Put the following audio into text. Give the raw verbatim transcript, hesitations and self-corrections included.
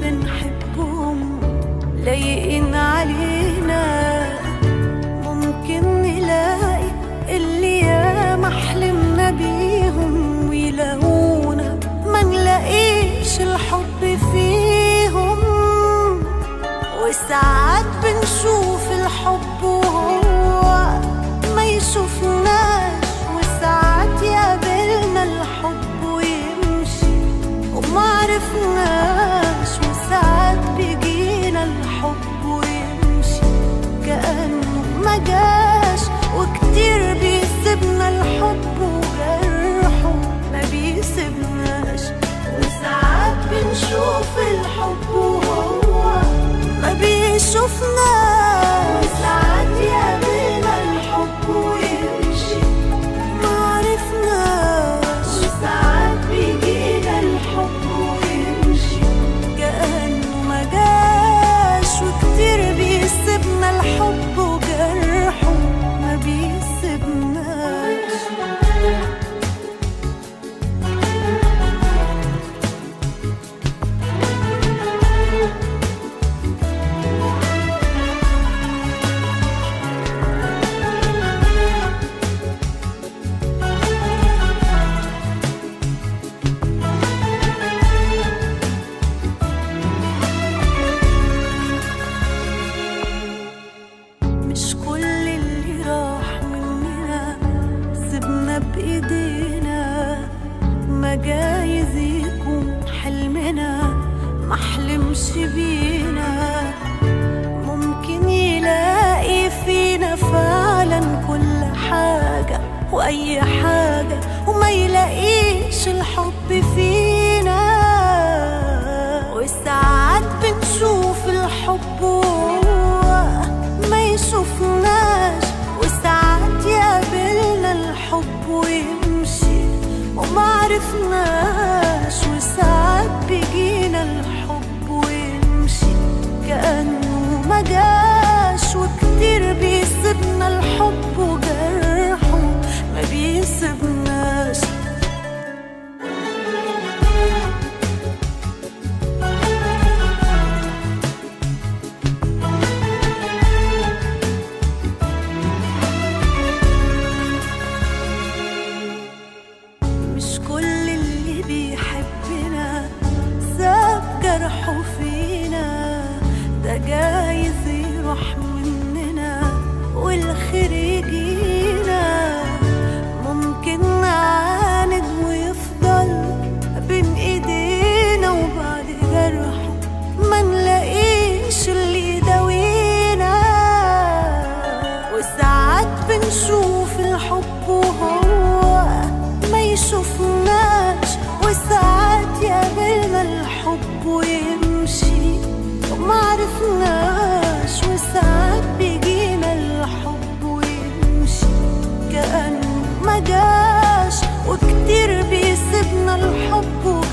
اللي نحبهم لايقين علينا، ممكن نلاقي اللي ياما حلمنا بيهم ويلاقونا ما نلاقيش الحب فيهم. وساعات بنشوف الحب وهو ما يشوفناش، وساعات يقابلنا الحب ويمشي وما عرفناش، وساعات بيجينا الحب ويمشي كأنه ما جاش، وكتير بيسيبنا الحب وجرحه ما بيسيبناش. وساعات بنشوف الحب وهو ما بيشوفناش، وساعات يقابلنا الحب ويمشي ما عرفناش، وساعات بيجينا الحب ويمشي كأنه ما جاش، وكتير بيسيبنا الحب وجرحه ما بيسيبناش. مش كل اللي راح مننا سيبنا بإيدينا، ما جايز يكون حلمنا ما حلمش بينا، ممكن يلاقي فينا فعلا كل حاجة وأي حاجة وما يلاقيش الحب فينا. وساعات بنشوف الحب وهو ما يشوفناش، وساعات يقابلنا الحب ويمشي وما عرفناش، وساعات بيجينا الحب ويمشي كأنه ما جاش، وكتير بيسيبنا الحب وجرحه ما بيسيبناش. مش كل اللي بيحبنا ساب جرحه فينا، ده جايز يروح مننا والخير يجينا، ممكن نعاند ويفضل بين ايدينا، وبعد جرحه ما نلاقيش اللي يداوينا. وساعات بنشوف الحب وهو ما يشوفناش، وساعات يقابلنا الحب ويمشي وما عرفناش، وساعات بيجينا الحب ويمشي كأنه ما جاش، وكتير بيسيبنا الحب